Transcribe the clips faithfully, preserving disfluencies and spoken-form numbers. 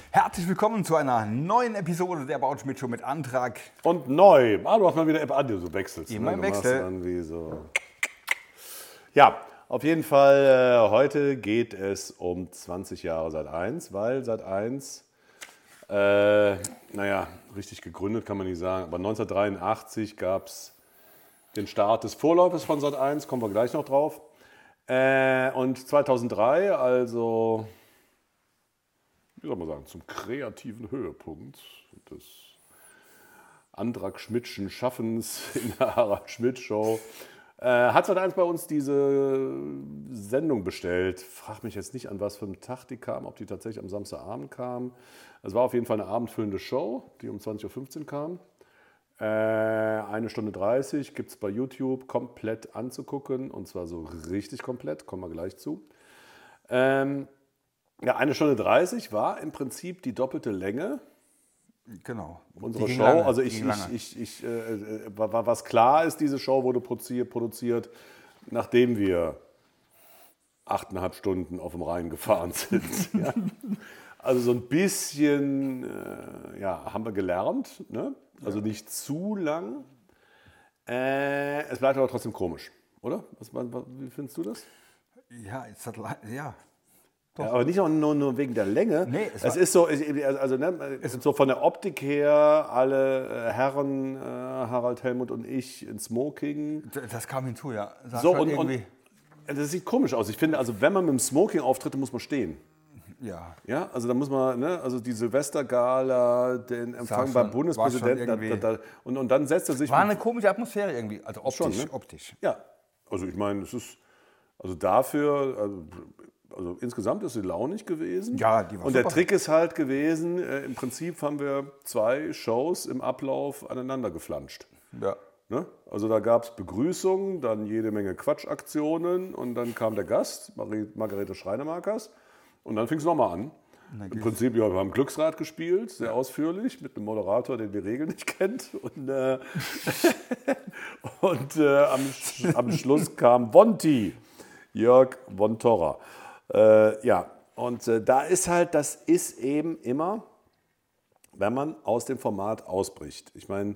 Herzlich willkommen zu einer neuen Episode der About Schmidt Show mit Antrag. Und neu. Ah, du hast mal wieder App an, du wechselst. Immer ne? im Du machst Wechsel. dann wie so. Ja, auf jeden Fall, äh, heute geht es um zwanzig Jahre Sat eins, weil Sat eins, äh, naja, richtig gegründet kann man nicht sagen, aber neunzehnhundertdreiundachtzig gab es den Start des Vorläufers von Sat eins, kommen wir gleich noch drauf. Äh, und zweitausenddrei, also, wie soll man sagen, zum kreativen Höhepunkt des Antrag Schmidtschen Schaffens in der Harald Schmidt Show, äh, hat Sat eins bei uns diese Sendung bestellt. Frag mich jetzt nicht, an was für einem Tag die kam, ob die tatsächlich am Samstagabend kam. Es war auf jeden Fall eine abendfüllende Show, die um zwanzig Uhr fünfzehn kam. Äh, eine Stunde dreißig gibt es bei YouTube komplett anzugucken, und zwar so richtig komplett, kommen wir gleich zu. Ähm, ja, eine Stunde dreißig war im Prinzip die doppelte Länge Genau. unserer Die ging Show. lange, Also die ich, ging lange. ich, ich, ich äh, äh, was klar ist, diese Show wurde produziert, produziert nachdem wir achteinhalb Stunden auf dem Rhein gefahren sind. Ja. Also so ein bisschen äh, ja, haben wir gelernt, ne? Also nicht zu lang. Äh, es bleibt aber trotzdem komisch, oder? Was, was, wie findest du das? Ja, es hat, ja. Ja, aber nicht nur, nur, nur wegen der Länge. Nee, es es war- ist so, also ne, es ist so von der Optik her, alle äh, Herren, äh, Harald, Helmut und ich in Smoking. Das kam hinzu, ja. Sah So, schon und, und irgendwie, das sieht komisch aus. Ich finde, also wenn man mit dem Smoking auftritt, dann muss man stehen. ja. Ja, also da muss man, ne, also die Silvestergala, den Empfang schon- beim Bundespräsidenten, war schon da, da, da, und, und dann setzt er sich. War mit- eine komische Atmosphäre irgendwie, also optisch. Schon, ne? optisch. Ja, also ich meine, es ist, also dafür, also, also insgesamt ist sie launig gewesen. Ja, die war Und der super. Trick ist halt gewesen, äh, im Prinzip haben wir zwei Shows im Ablauf aneinander geflanscht. Ja. Ne? Also da gab es Begrüßungen, dann jede Menge Quatschaktionen und dann kam der Gast, Marie, Margarete Schreinemakers, und dann fing es nochmal an. Im Prinzip, ja, wir haben Glücksrad gespielt, sehr ausführlich, mit einem Moderator, den die Regeln nicht kennt. Und, äh, und äh, am, Sch- am Schluss kam Wonti, Jörg von Torra. Äh, ja, und äh, da ist halt, das ist eben immer, wenn man aus dem Format ausbricht. Ich meine,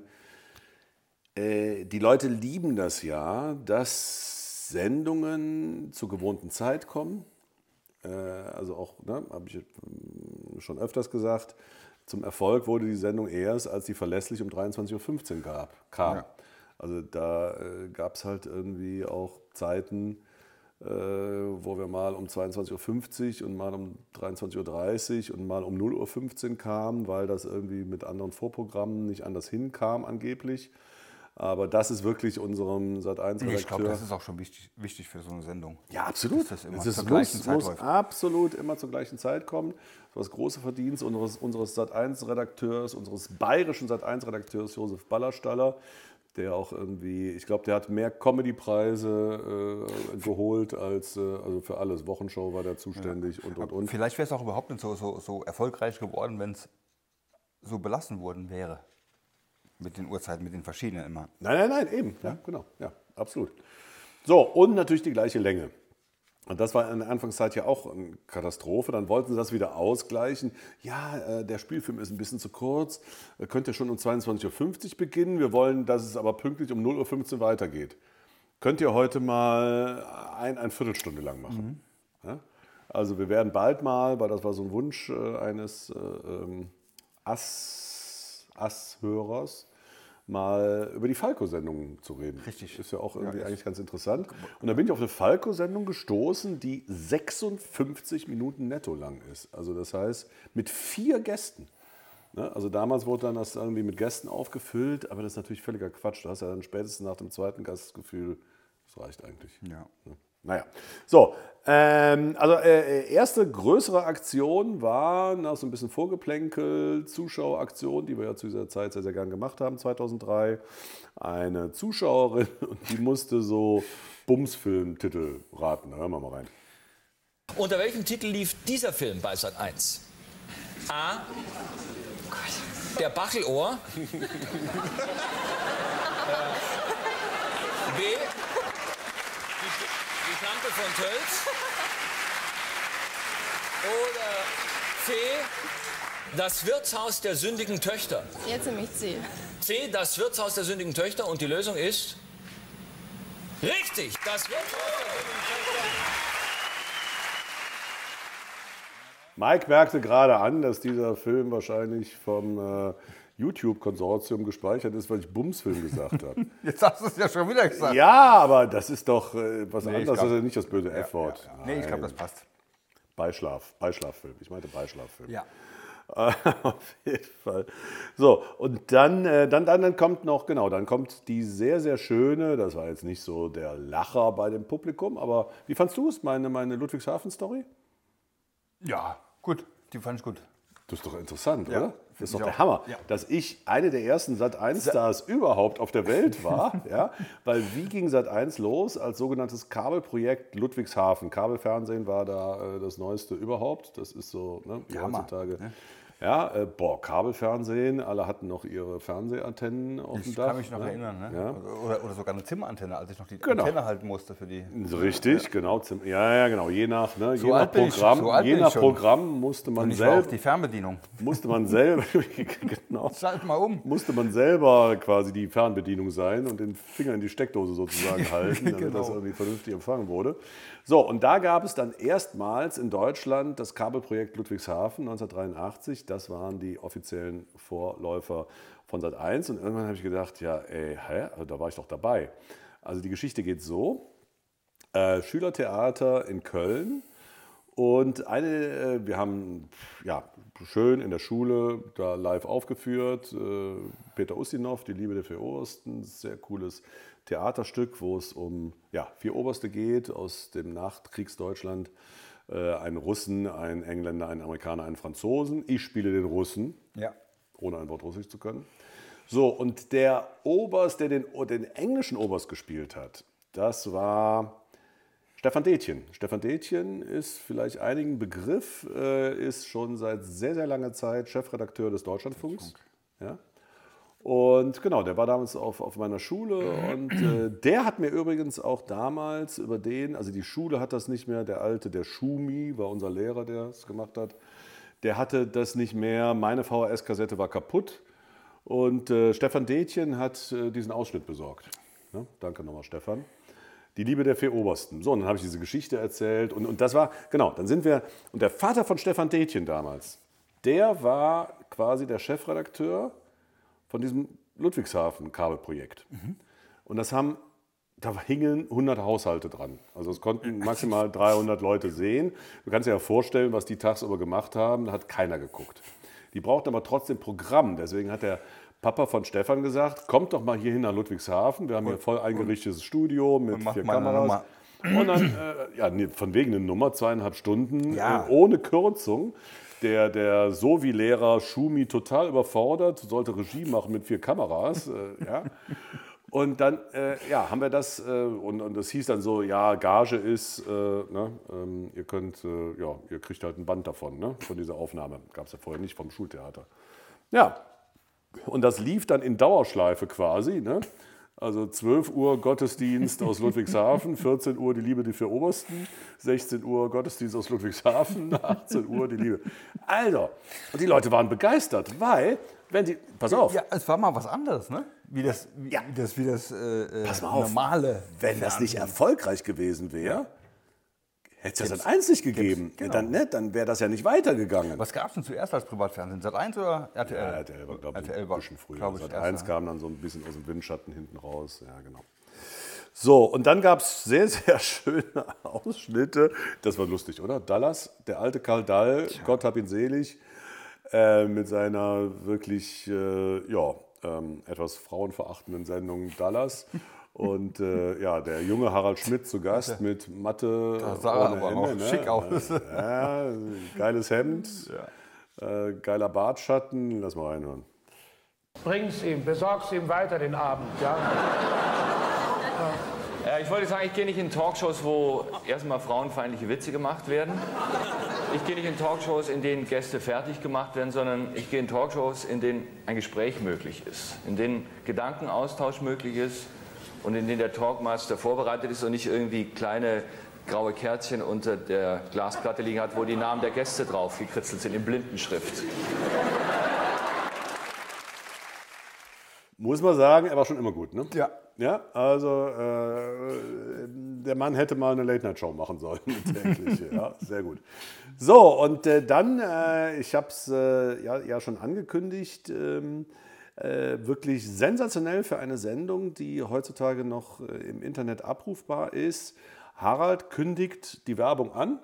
äh, die Leute lieben das ja, dass Sendungen zur gewohnten Zeit kommen. Also auch, ne, habe ich schon öfters gesagt, zum Erfolg wurde die Sendung erst, als die verlässlich um dreiundzwanzig Uhr fünfzehn gab, kam. Ja. Also da äh, gab es halt irgendwie auch Zeiten, äh, wo wir mal um zweiundzwanzig Uhr fünfzig und mal um dreiundzwanzig Uhr dreißig und mal um null Uhr fünfzehn kamen, weil das irgendwie mit anderen Vorprogrammen nicht anders hinkam angeblich. Aber das ist wirklich unserem Sat eins Redakteur. Ich glaube, das ist auch schon wichtig, wichtig für so eine Sendung. Ja, absolut. Dass das immer Es ist- zur gleichen muss, Zeit muss läuft. absolut immer zur gleichen Zeit kommen. Das war das große Verdienst unseres, unseres Sat eins Redakteurs, unseres bayerischen Sat eins Redakteurs Josef Ballerstaller, der auch irgendwie, ich glaube, der hat mehr Comedy-Preise äh, geholt als, äh, also für alles. Wochenshow war der zuständig und, und, und. Vielleicht wäre es auch überhaupt nicht so, so, so erfolgreich geworden, wenn es so belassen worden wäre. Mit den Uhrzeiten, mit den verschiedenen immer. Nein, nein, nein, eben. Ja, genau. Ja, absolut. So, und natürlich die gleiche Länge. Und das war in der Anfangszeit ja auch eine Katastrophe. Dann wollten sie das wieder ausgleichen. Ja, äh, der Spielfilm ist ein bisschen zu kurz. Er könnte schon um zweiundzwanzig Uhr fünfzig beginnen. Wir wollen, dass es aber pünktlich um null Uhr fünfzehn weitergeht. Könnt ihr heute mal ein, eine Viertelstunde lang machen. Ja? Also wir werden bald mal, weil das war so ein Wunsch äh, eines äh, ähm, Ass, Ass-Hörers, mal über die Falco-Sendung zu reden. Richtig. Ist ja auch irgendwie Ja, ist- eigentlich ganz interessant. Und da bin ich auf eine Falco-Sendung gestoßen, die sechsundfünfzig Minuten netto lang ist. Also das heißt, mit vier Gästen. Ne? Also damals wurde dann das irgendwie mit Gästen aufgefüllt, aber das ist natürlich völliger Quatsch. Du hast ja dann spätestens nach dem zweiten Gast das Gefühl, das reicht eigentlich. Ja. Ne? Naja, so, ähm, also äh, erste größere Aktion war nach so ein bisschen Vorgeplänkel, Zuschaueraktion, die wir ja zu dieser Zeit sehr, sehr gern gemacht haben, zweitausenddrei. Eine Zuschauerin und die musste so Bumsfilmtitel raten. Da hören wir mal rein. Unter welchem Titel lief dieser Film bei Sat eins? A. Der Bachelohr. B. Die, die Schlampe von Tölz. Oder C. das Wirtshaus der sündigen Töchter. Jetzt nämlich C. C, das Wirtshaus der sündigen Töchter. Und die Lösung ist richtig, das Wirtshaus der sündigen Töchter. Mike merkte gerade an, dass dieser Film wahrscheinlich vom äh, YouTube-Konsortium gespeichert ist, weil ich Bumsfilm gesagt habe. Jetzt hast du es ja schon wieder gesagt. Ja, aber das ist doch äh, was Nee, ich anderes, glaub- das ist nicht das böse Ja, F-Wort. ja, ja. Nee, ich glaube, das passt. Beischlaf, Beischlaffilm. Ich meinte Beischlaffilm. Ja. Auf jeden Fall. So, und dann, äh, dann, dann, dann kommt noch, genau, dann kommt die sehr, sehr schöne, das war jetzt nicht so der Lacher bei dem Publikum, aber wie fandst du es, meine, meine Ludwigshafen-Story? Ja, gut. Die fand ich gut. Das ist doch interessant, Ja, oder? Das ist doch ich der auch. Hammer, Ja. dass ich eine der ersten Sat eins Stars überhaupt auf der Welt war. Ja? Weil wie ging Sat eins los? Als sogenanntes Kabelprojekt Ludwigshafen. Kabelfernsehen war da äh, das Neueste überhaupt. Das ist so, ne, wie Hammer, heutzutage. ne? Ja, äh, boah, Kabelfernsehen, alle hatten noch ihre Fernsehantennen auf dem Ich Dach. kann mich noch ne? erinnern. Ne? Ja. Oder, oder sogar eine Zimmerantenne, als ich noch die Genau. Antenne halten musste für die. So richtig, genau. Zim- Ja, ja, genau. Je nach, ne, So je nach alt bin ich- Programm, so alt je bin ich nach schon. Programm musste man Und ich war auf selbst, die Fernbedienung. musste man selber, genau. Schalt mal um. musste man selber quasi die Fernbedienung sein und den Finger in die Steckdose sozusagen halten, damit Genau. das irgendwie vernünftig empfangen wurde. So, und da gab es dann erstmals in Deutschland das Kabelprojekt Ludwigshafen neunzehnhundertdreiundachtzig. Das waren die offiziellen Vorläufer von Sat eins. Und irgendwann habe ich gedacht, ja, ey, hä? Also da war ich doch dabei. Also die Geschichte geht so. Äh, Schülertheater in Köln. Und eine, äh, wir haben ja, schön in der Schule da live aufgeführt. Äh, Peter Ustinov, Die Liebe der vier Obersten, sehr cooles Theaterstück, wo es um ja, vier Oberste geht aus dem Nachkriegsdeutschland. Äh, einen Russen, einen Engländer, einen Amerikaner, einen Franzosen. Ich spiele den Russen, Ja. ohne ein Wort Russisch zu können. So, und der Oberst, der den, den englischen Oberst gespielt hat, das war Stefan Detjen. Stefan Detjen ist vielleicht einigen Begriff, äh, ist schon seit sehr, sehr langer Zeit Chefredakteur des Deutschlandfunks. Ja? Und genau, der war damals auf, auf meiner Schule und äh, der hat mir übrigens auch damals über den, also die Schule hat das nicht mehr, der alte, der Schumi war unser Lehrer, der es gemacht hat, der hatte das nicht mehr, meine V H S-Kassette war kaputt und äh, Stefan Detjen hat äh, diesen Ausschnitt besorgt. Ja, danke nochmal, Stefan. Die Liebe der vier Obersten. So, und dann habe ich diese Geschichte erzählt und, und das war, genau, dann sind wir, und der Vater von Stefan Detjen damals, der war quasi der Chefredakteur von diesem Ludwigshafen-Kabelprojekt. Mhm. Und das haben, da hingen hundert Haushalte dran. Also es konnten maximal dreihundert Leute sehen. Du kannst dir ja vorstellen, was die tagsüber gemacht haben, da hat keiner geguckt. Die brauchten aber trotzdem Programm. Deswegen hat der Papa von Stefan gesagt, kommt doch mal hierhin nach Ludwigshafen. Wir haben hier ein voll eingerichtetes Studio mit mach vier mal eine Kameras. Nummer. Und dann, äh, ja, nee, von wegen eine Nummer, zweieinhalb Stunden, Ja. äh, ohne Kürzung. Der, der so wie Lehrer Schumi total überfordert, sollte Regie machen mit vier Kameras. Äh, ja. Und dann äh, ja, haben wir das, äh, und, und das hieß dann so, ja, Gage ist, äh, ne, ähm, ihr könnt, äh, ja, ihr kriegt halt ein Band davon, ne, von dieser Aufnahme. Gab es ja vorher nicht vom Schultheater. Ja, und das lief dann in Dauerschleife quasi, ne? Also zwölf Uhr Gottesdienst aus Ludwigshafen, vierzehn Uhr die Liebe die vier Obersten, sechzehn Uhr Gottesdienst aus Ludwigshafen, achtzehn Uhr die Liebe. Alter, und die Leute waren begeistert, weil, wenn die, pass auf, Ja, es war mal was anderes, ne? Wie das, wie, Ja. wie das, wie das äh, pass mal auf, normale. wenn das nicht Fernsehen. erfolgreich gewesen wäre, hätte es ja Sat eins nicht gegeben. genau. Dann, ne, dann wäre das ja nicht weitergegangen. Was gab es denn zuerst als Privatfernsehen? Sat eins oder R T L? Ja, R T L war, glaube ich, R T L ein war, bisschen früher. glaub ich, Sat erster. eins kam dann so ein bisschen aus dem Windschatten hinten raus. Ja, genau. So, und dann gab es sehr, sehr schöne Ausschnitte. Das war lustig, oder? Dallas, der alte Karl Dall, Gott hab ihn selig, äh, mit seiner wirklich, äh, ja, ähm, etwas frauenverachtenden Sendung Dallas. Und äh, ja, der junge Harald Schmidt zu Gast mit Mathe. Da sah er ohne aber auch Ende, ne? schick aus. Ja, geiles Hemd, äh, geiler Bartschatten. Lass mal reinhören. Bring's ihm, besorg's ihm weiter den Abend, ja? Ja, ich wollte sagen, ich gehe nicht in Talkshows, wo erstmal frauenfeindliche Witze gemacht werden. Ich gehe nicht in Talkshows, in denen Gäste fertig gemacht werden, sondern ich gehe in Talkshows, in denen ein Gespräch möglich ist, in denen Gedankenaustausch möglich ist und in denen der Talkmaster vorbereitet ist und nicht irgendwie kleine graue Kärtchen unter der Glasplatte liegen hat, wo die Namen der Gäste drauf gekritzelt sind in Blindenschrift. muss man sagen, er war schon immer gut, ne? Ja. Ja, also äh, der Mann hätte mal eine Late-Night-Show machen sollen. Tägliche. Ja, sehr gut. So, und äh, dann, äh, ich habe es äh, ja, ja schon angekündigt, ähm, äh, wirklich sensationell für eine Sendung, die heutzutage noch äh, im Internet abrufbar ist. Harald kündigt die Werbung an,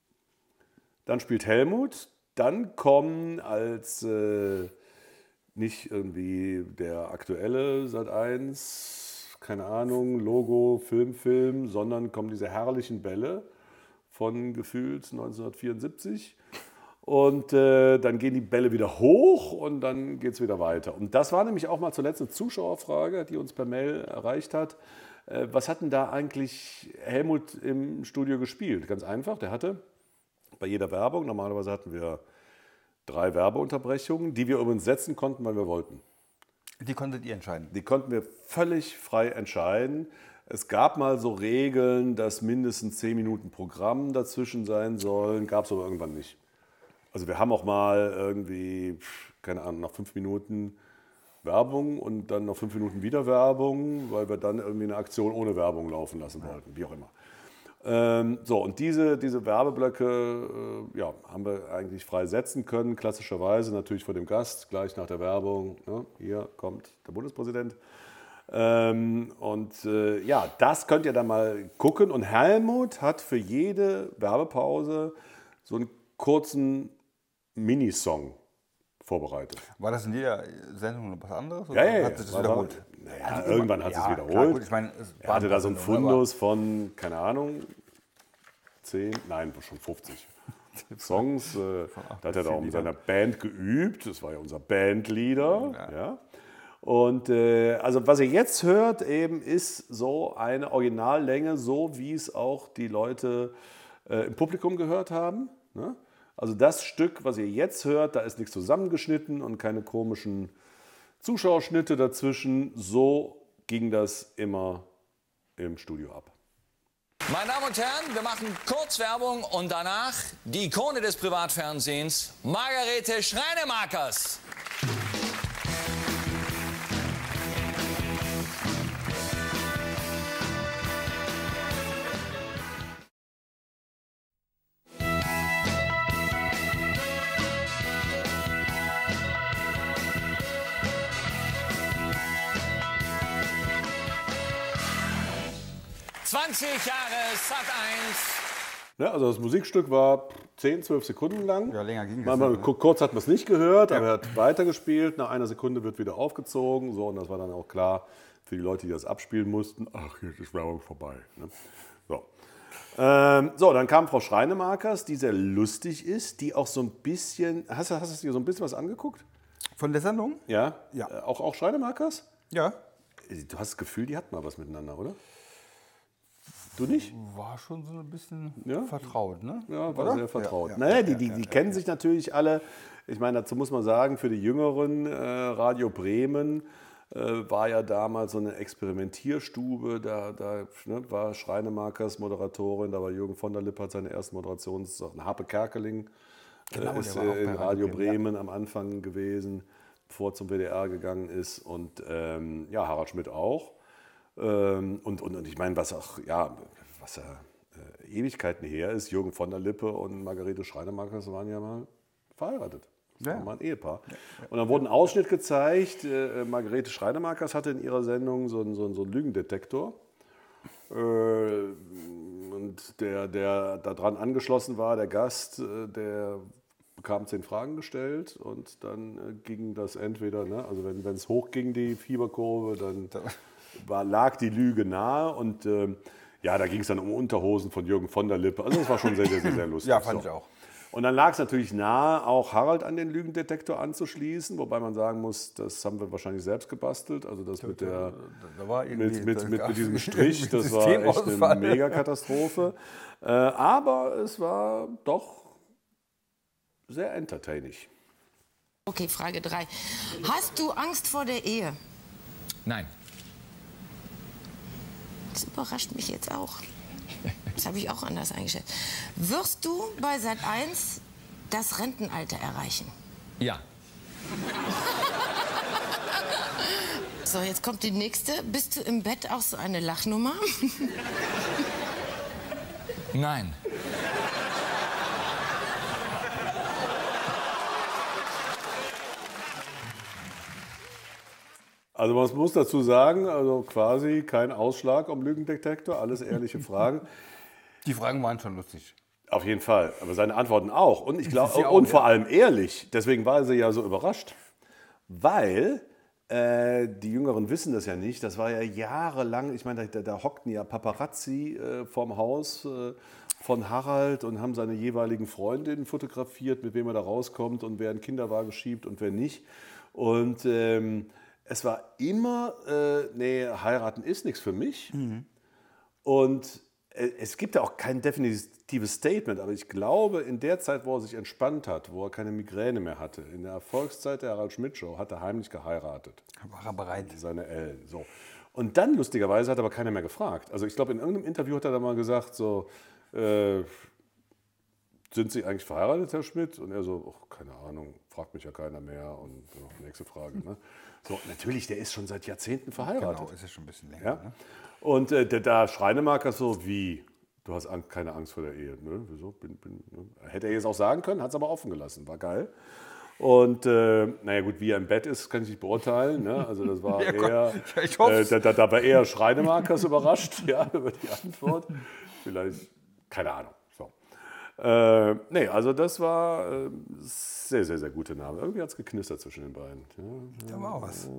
dann spielt Helmut, dann kommen als äh, nicht irgendwie der aktuelle Sat eins, keine Ahnung, Logo, Film, Film, sondern kommen diese herrlichen Bälle von gefühlt neunzehnhundertvierundsiebzig. Und äh, dann gehen die Bälle wieder hoch und dann geht es wieder weiter. Und das war nämlich auch mal zuletzt eine Zuschauerfrage, die uns per Mail erreicht hat. Äh, was hat denn da eigentlich Helmut im Studio gespielt? Ganz einfach, der hatte bei jeder Werbung, normalerweise hatten wir drei Werbeunterbrechungen, die wir übrigens setzen konnten, weil wir wollten. Die konntet ihr entscheiden? Die konnten wir völlig frei entscheiden. Es gab mal so Regeln, dass mindestens zehn Minuten Programm dazwischen sein sollen, gab es aber irgendwann nicht. Also wir haben auch mal irgendwie, keine Ahnung, nach fünf Minuten Werbung und dann noch fünf Minuten wieder Werbung, weil wir dann irgendwie eine Aktion ohne Werbung laufen lassen wollten, wie auch immer. Ähm, so, und diese, diese Werbeblöcke äh, ja, haben wir eigentlich frei setzen können, klassischerweise natürlich vor dem Gast, gleich nach der Werbung. Ne? Hier kommt der Bundespräsident. Ähm, und äh, ja, das könnt ihr dann mal gucken. Und Helmut hat für jede Werbepause so einen kurzen Minisong vorbereitet. War das in jeder Sendung noch was anderes? Ja, ja, ja. Hat sich das War- wiederholt? Naja, Also irgendwann immer- hat es ja, wiederholt. klar, gut, ich meine, es Er war hatte ein da so einen paar Sendungen, Fundus von, keine Ahnung, zehn, nein, schon fünfzig Songs. Äh, da hat er da auch mit seiner Band geübt. Das war ja unser Bandleader. Ja. Ja. Und äh, also was ihr jetzt hört, eben ist so eine Originallänge, so wie es auch die Leute äh, im Publikum gehört haben. Ne? Also das Stück, was ihr jetzt hört, da ist nichts zusammengeschnitten und keine komischen Zuschauerschnitte dazwischen. So ging das immer im Studio ab. Meine Damen und Herren, wir machen kurz Werbung und danach die Ikone des Privatfernsehens, Margarete Schreinemakers. zwanzig Jahre Sat eins. Ja, also das Musikstück war zehn, zwölf Sekunden lang. Ja, länger ging es Manchmal, nicht, ne? Kurz hat man es nicht gehört, aber er hat weitergespielt. Nach einer Sekunde wird wieder aufgezogen. So, und das war dann auch klar für die Leute, die das abspielen mussten. Ach, jetzt ist Werbung vorbei. Ne? So. Ähm, so, dann kam Frau Schreinemakers, die sehr lustig ist, die auch so ein bisschen. Hast du, hast du dir so ein bisschen was angeguckt? Von der Sendung? Ja? Ja. Äh, auch, auch Schreinemakers? Ja. Du hast das Gefühl, die hatten mal was miteinander, oder? Du nicht? War schon so ein bisschen Ja? vertraut, ne? Ja, war Oder? sehr vertraut. Ja, ja, naja, ja, die, ja, die, ja, die ja, kennen ja. sich natürlich alle. Ich meine, dazu muss man sagen, für die Jüngeren, äh, Radio Bremen äh, war ja damals so eine Experimentierstube. Da, da ne, war Schreinemakers Moderatorin, da war Jürgen von der Lippe, hat seine erste Moderation, Harpe Kerkeling Genau, äh, der ist war auch äh, in bei Radio Radio Bremen, Bremen am Anfang gewesen, bevor er zum W D R gegangen ist. Und ähm, ja, Harald Schmidt auch. Ähm, und, und, und ich meine, was auch, ja, was ja äh, Ewigkeiten her ist, Jürgen von der Lippe und Margarete Schreinemakers waren ja mal verheiratet. Das Ja. war mal ein Ehepaar. Und dann wurde ein Ausschnitt gezeigt, äh, Margarete Schreinemakers hatte in ihrer Sendung so einen, so einen, so einen Lügendetektor. Äh, und der, der daran angeschlossen war, der Gast, äh, der bekam zehn Fragen gestellt und dann äh, ging das entweder, ne, also wenn es hochging, die Fieberkurve, dann war, lag die Lüge nahe und ähm, ja, da ging es dann um Unterhosen von Jürgen von der Lippe. Also das war schon sehr, sehr, sehr, sehr lustig. Ja, fand So. ich auch. Und dann lag es natürlich nahe, auch Harald an den Lügendetektor anzuschließen, wobei man sagen muss, das haben wir wahrscheinlich selbst gebastelt. Also das mit, der, Da war irgendwie- mit, mit, da mit, gab mit diesem es Strich, irgendwie das war echt eine Systemausfall. Megakatastrophe. Äh, aber es war doch sehr entertaining. Okay, Frage drei. Hast du Angst vor der Ehe? Nein. Das überrascht mich jetzt auch. Das habe ich auch anders eingeschätzt. Wirst du bei Sat eins das Rentenalter erreichen? Ja. So, jetzt kommt die nächste. Bist du im Bett auch so eine Lachnummer? Nein. Also man muss dazu sagen, also quasi kein Ausschlag am Lügendetektor, alles ehrliche Fragen. Die Fragen waren schon lustig. Auf jeden Fall, aber seine Antworten auch. Und ich glaube, Sie auch, und ja. vor allem ehrlich. Deswegen war sie ja so überrascht, weil äh, die Jüngeren wissen das ja nicht. Das war ja jahrelang. Ich meine, da, da hockten ja Paparazzi äh, vorm Haus äh, von Harald und haben seine jeweiligen Freundinnen fotografiert, mit wem er da rauskommt und wer einen Kinderwagen schiebt und wer nicht. Und ähm, es war immer, äh, nee, heiraten ist nichts für mich. Mhm. Und äh, es gibt ja auch kein definitives Statement, aber ich glaube, in der Zeit, wo er sich entspannt hat, wo er keine Migräne mehr hatte, in der Erfolgszeit der Harald Schmidt Show, hat er heimlich geheiratet. War er bereit? Seine Ellen. So. Und dann, lustigerweise, hat aber keiner mehr gefragt. Also ich glaube, in irgendeinem Interview hat er dann mal gesagt, so, äh, sind Sie eigentlich verheiratet, Herr Schmidt? Und er so, oh, keine Ahnung, fragt mich ja keiner mehr. Und ja, nächste Frage. Ne? So, natürlich, der ist schon seit Jahrzehnten verheiratet. Genau, ist ja schon ein bisschen länger. Ja? Ne? Und äh, der, der Schreinemarker so, wie, du hast Angst, keine Angst vor der Ehe. Ne? Wieso? Bin, bin, ne? Hätte er jetzt auch sagen können, hat es aber offen gelassen, war geil. Und äh, naja gut, wie er im Bett ist, kann ich nicht beurteilen. Ne? Also das war Ja, eher, Gott, ich hoff's. äh, da, da war eher Schreinemarkers überrascht, ja, über die Antwort. Vielleicht, keine Ahnung. So. Äh, nee, also das war äh, sehr, sehr, sehr gute Name. Irgendwie hat es geknistert zwischen den beiden. Ja, Da war auch was.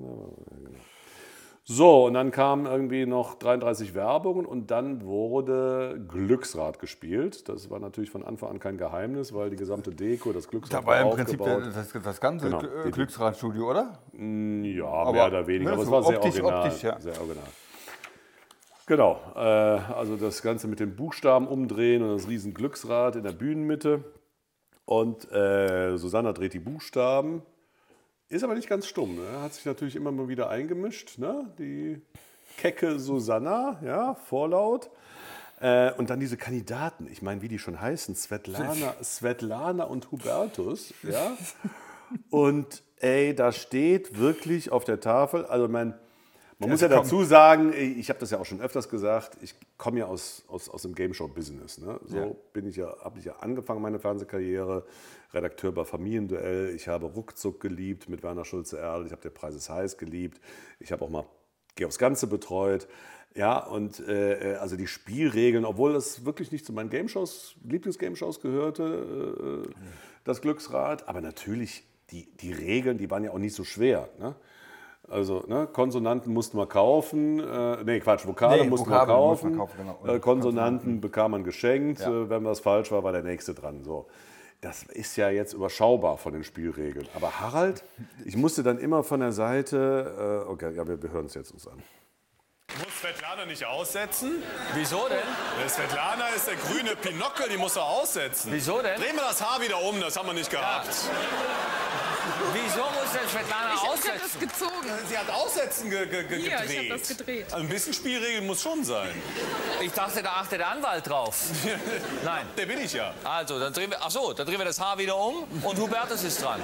so, und dann kamen irgendwie noch dreiunddreißig Werbungen und dann wurde Glücksrad gespielt. Das war natürlich von Anfang an kein Geheimnis, weil die gesamte Deko, das Glücksrad Da war im war Prinzip aufgebaut. das, das ganze Genau. Gl- äh, Glücksradstudio, oder? Ja, Aber, mehr oder weniger. ne, Aber es so war sehr optisch- original. optisch, ja. Sehr original. Genau, äh, also das Ganze mit den Buchstaben umdrehen und das riesen Glücksrad in der Bühnenmitte. Und äh, Susanna dreht die Buchstaben. Ist aber nicht ganz stumm. Ne? Hat sich natürlich immer mal wieder eingemischt. Ne? Die kecke Susanna, ja, vorlaut. Äh, und dann diese Kandidaten, ich meine, wie die schon heißen, Svetlana, Svetlana und Hubertus. Ja? Und ey, da steht wirklich auf der Tafel, also mein, man muss ja dazu sagen, ich habe das ja auch schon öfters gesagt, ich komme ja aus, aus, aus dem Game-Show-Business. Ne? So Ja. bin ich ja, habe ich ja angefangen, meine Fernsehkarriere, Redakteur bei Familienduell. Ich habe Ruckzuck geliebt mit Werner Schulze-Erl, ich habe der Preis ist heiß geliebt. Ich habe auch mal Geh aufs Ganze betreut. Ja, und äh, also die Spielregeln, obwohl das wirklich nicht zu meinen Game-Shows, Lieblings-Game-Shows gehörte, äh, das Glücksrad, aber natürlich, die, die Regeln, die waren ja auch nicht so schwer. Ne? Also ne, Konsonanten mussten wir kaufen, äh, nee Quatsch, Vokale Nee, mussten Vokabeln wir mussten kaufen, wir kaufen, genau. Und äh, Konsonanten bekam man geschenkt, Ja. äh, wenn was falsch war, war der Nächste dran. So. Das ist ja jetzt überschaubar von den Spielregeln. Aber Harald, ich musste dann immer von der Seite, äh, okay, ja, wir, wir hören es jetzt uns an. Muss Svetlana nicht aussetzen? Wieso denn? Der Svetlana ist der grüne Pinockel, die muss er aussetzen. Wieso denn? Drehen wir das Haar wieder um, das haben wir nicht gehabt. Wieso muss denn Svetlana Ich, ich habe aussetzen? das gezogen. Sie hat Aussetzen ge ge ge Hier, gedreht. ich habe das gedreht. Also ein bisschen Spielregeln muss schon sein. Ich dachte, da achtet der Anwalt drauf. Nein. Der bin ich ja. Also, dann drehen wir, ach so, dann drehen wir das Haar wieder um und Hubertus ist dran.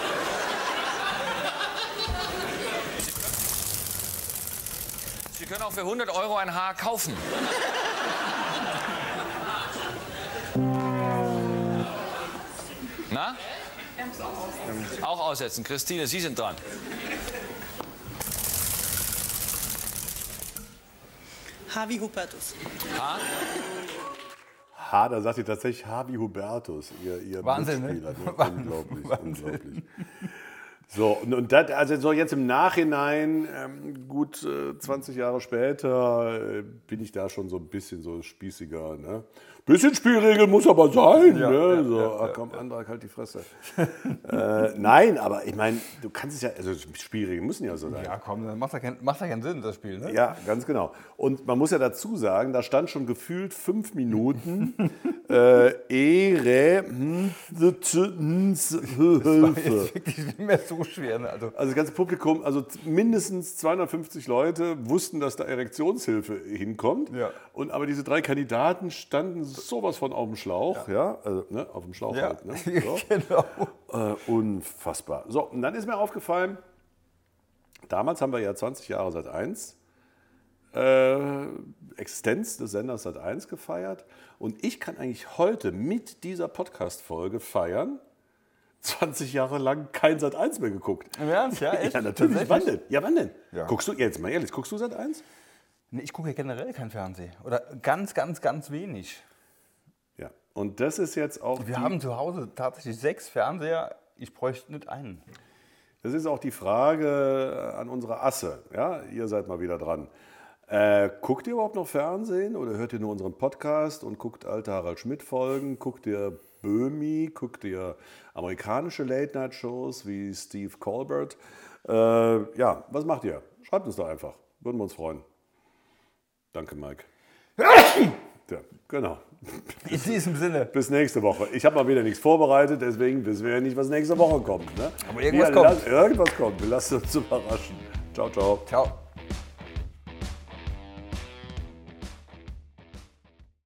Sie können auch für hundert Euro ein Haar kaufen. Na? Auch aussetzen. Christine, Sie sind dran. H wie Hubertus. H? Ha, da sagt ihr tatsächlich H wie Hubertus, ihr, ihr Wahnsinn, ne? Mitspieler. Ne? Unglaublich, unglaublich. So, und, und das, also so jetzt im Nachhinein, ähm, gut äh, zwanzig Jahre später, äh, bin ich da schon so ein bisschen so spießiger. Ne? Bisschen Spielregel muss aber sein. Ja, ne? ja, so, ja, ach komm, Antrag, halt die Fresse. äh, nein, aber ich meine, du kannst es ja, also Spielregeln müssen ja so sein. Ja, komm, dann macht ja keinen, macht ja keinen Sinn, das Spiel, ne? Ja, ganz genau. Und man muss ja dazu sagen, da stand schon gefühlt fünf Minuten äh, Ehre. hm, Ist Hilfe. wirklich nicht mehr so schwer, ne? Also, Also das ganze Publikum, also mindestens zweihundertfünfzig Leute wussten, dass da Erektionshilfe hinkommt. Ja. Und aber diese drei Kandidaten standen sowas von auf dem Schlauch, ja, also ne, auf dem Schlauch ja, halt. Ne? So. genau. Äh, unfassbar. So, und dann ist mir aufgefallen, damals haben wir ja zwanzig Jahre Sat eins, äh, Existenz des Senders Sat eins gefeiert. Und ich kann eigentlich heute mit dieser Podcast-Folge feiern, zwanzig Jahre lang kein Sat eins mehr geguckt. Im Ernst? Ja, echt? Ja, natürlich. Wann denn? Ja, wann denn? Ja. Guckst du, jetzt mal ehrlich, guckst du Sat eins? Nee, ich gucke ja generell kein Fernsehen. Oder ganz, ganz, ganz wenig. Ja. Und das ist jetzt auch. Wir die, haben zu Hause tatsächlich sechs Fernseher. Ich bräuchte nicht einen. Das ist auch die Frage an unsere Asse. Ja, ihr seid mal wieder dran. Äh, guckt ihr überhaupt noch Fernsehen oder hört ihr nur unseren Podcast und guckt alte Harald Schmidt-Folgen? Guckt ihr Böhmi? Guckt ihr amerikanische Late-Night-Shows wie Steve Colbert? Äh, ja, was macht ihr? Schreibt uns doch einfach. Würden wir uns freuen. Danke, Mike. Ja, genau. In diesem Sinne. Bis nächste Woche. Ich habe mal wieder nichts vorbereitet, deswegen wissen wir ja nicht, was nächste Woche kommt. Ne? Aber irgendwas wir kommt. Lassen, irgendwas kommt. Wir lassen uns überraschen. Ciao, ciao. Ciao.